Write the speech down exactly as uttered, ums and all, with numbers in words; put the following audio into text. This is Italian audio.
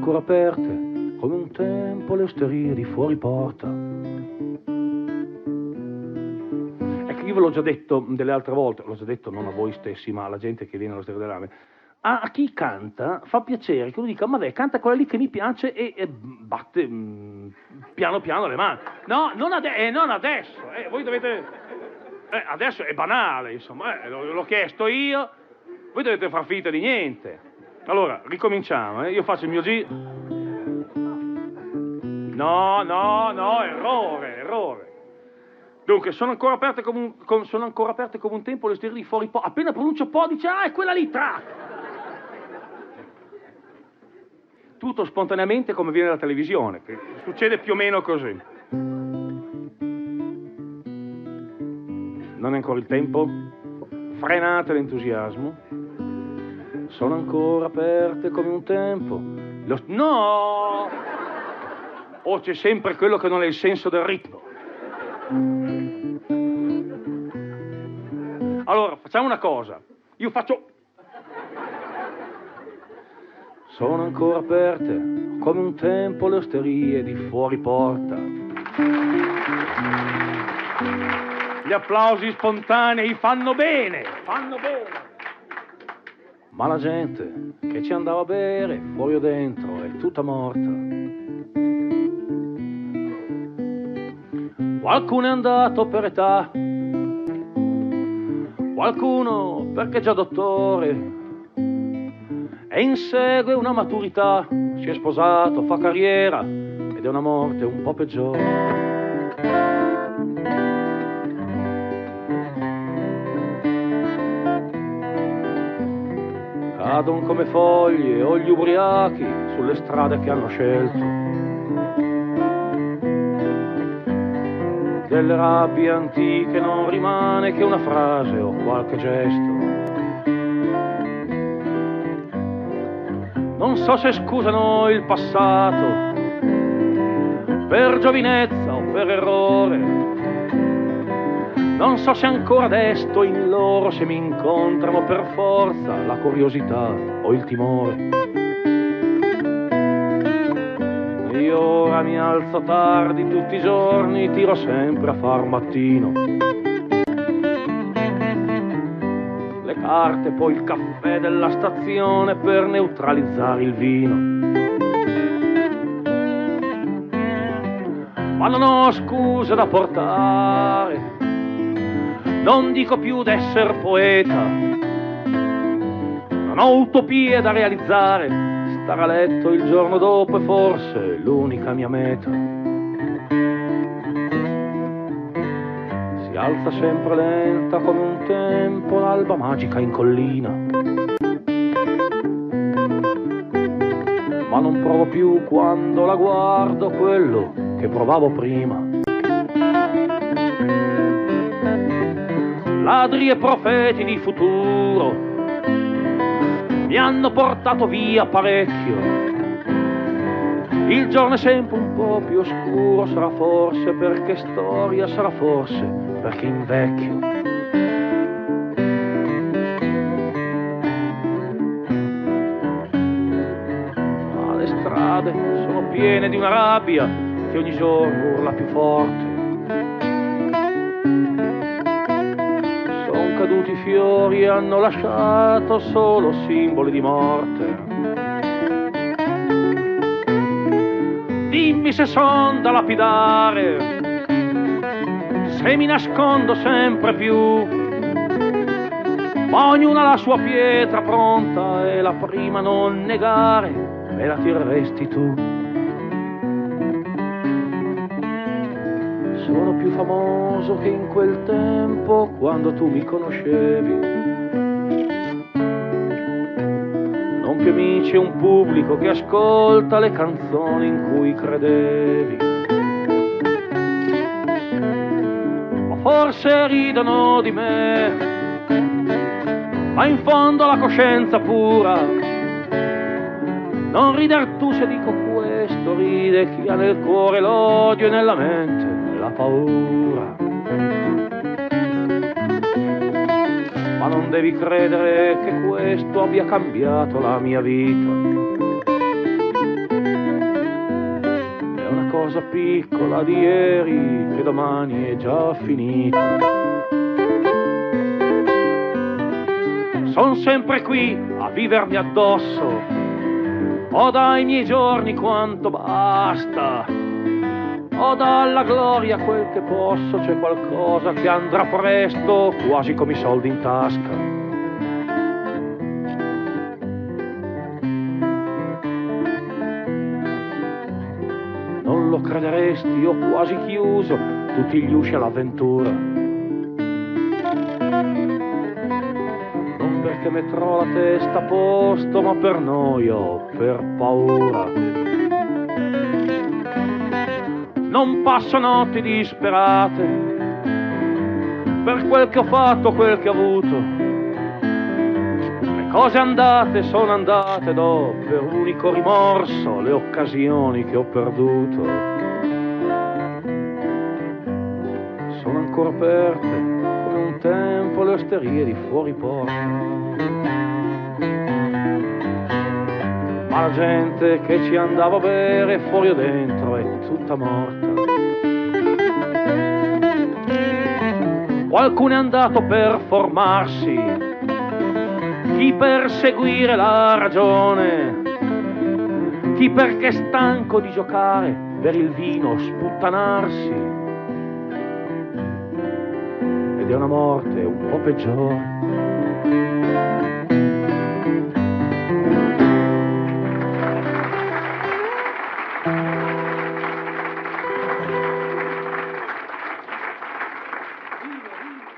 ancora aperte come un tempo le osterie di fuori porta. Ecco, io ve l'ho già detto delle altre volte, l'ho già detto non a voi stessi, ma alla gente che viene all'Osteria delle Rame. A, a chi canta fa piacere che lui dica, ma beh, canta quella lì che mi piace e, e batte mh, piano piano le mani. No, non, ade- eh, non adesso, eh, voi dovete... Eh, adesso è banale, insomma, eh, l'ho, l'ho chiesto io, voi dovete far finta di niente. Allora, ricominciamo, eh, io faccio il mio giro. No, no, no, errore, errore. Dunque, sono ancora aperte come un, com, sono ancora aperte come un tempo le osterie di fuori po'. Appena pronuncio po' dice, ah, è quella lì, track! Tutto spontaneamente come viene da televisione, che succede più o meno così. Non è ancora il tempo? Frenate l'entusiasmo. Sono ancora aperte come un tempo. Lo... No! O c'è sempre quello che non è il senso del ritmo. Allora, facciamo una cosa. Io faccio... Sono ancora aperte come un tempo le osterie di fuori porta. Gli applausi spontanei fanno bene, fanno bene. Ma la gente che ci andava a bere, fuori o dentro, è tutta morta. Qualcuno è andato per età, qualcuno perché già dottore, e insegue una maturità, si è sposato, fa carriera, ed è una morte un po' peggiore. Cadono come foglie o gli ubriachi sulle strade che hanno scelto. Delle rabbie antiche non rimane che una frase o qualche gesto. Non so se scusano il passato per giovinezza o per errore. Non so se ancora desto in loro se mi incontrano per forza la curiosità o il timore. Io ora mi alzo tardi tutti i giorni, tiro sempre a far mattino. Le carte, poi il caffè della stazione per neutralizzare il vino. Ma non ho scuse da portare, non dico più d'esser poeta, non ho utopie da realizzare. Stare a letto il giorno dopo è forse l'unica mia meta. Si alza sempre lenta come un tempo l'alba magica in collina, ma non provo più quando la guardo quello che provavo prima. Ladri e profeti di futuro mi hanno portato via parecchio. Il giorno è sempre un po' più oscuro, sarà forse perché storia, sarà forse perché invecchio. Ma le strade sono piene di una rabbia che ogni giorno urla più forte. Sono caduti i fiori e hanno lasciato solo simboli di morte. Dimmi se son da lapidare, se mi nascondo sempre più, ma ognuna ha la sua pietra pronta e la prima a non negare me la tireresti tu. Sono più famoso che in quel tempo quando tu mi conoscevi. Non più amici e un pubblico che ascolta le canzoni in cui credevi. Ma forse ridono di me, ma in fondo la coscienza pura. Non rider tu se dico questo, ride chi ha nel cuore l'odio e nella mente la paura. Ma non devi credere che questo abbia cambiato la mia vita. cosa piccola di ieri che domani è già finita. Son sempre qui a vivermi addosso, ho dai miei giorni quanto basta, ho dalla gloria quel che posso, c'è qualcosa che andrà presto, quasi come i soldi in tasca. Non lo crederesti, ho quasi chiuso tutti gli usci all'avventura. Non perché metterò la testa a posto, ma per noia o per paura. Non passo notti disperate per quel che ho fatto, quel che ho avuto. Le cose andate sono andate, do per unico rimorso le occasioni che ho perduto. Sono ancora aperte come un tempo le osterie di fuori porta, ma la gente che ci andava a bere fuori o dentro è tutta morta. Qualcuno è andato per formarsi, chi per seguire la ragione, chi perché è stanco di giocare per il vino sputtanarsi. Ed è una morte un po' peggiore. Viva, viva.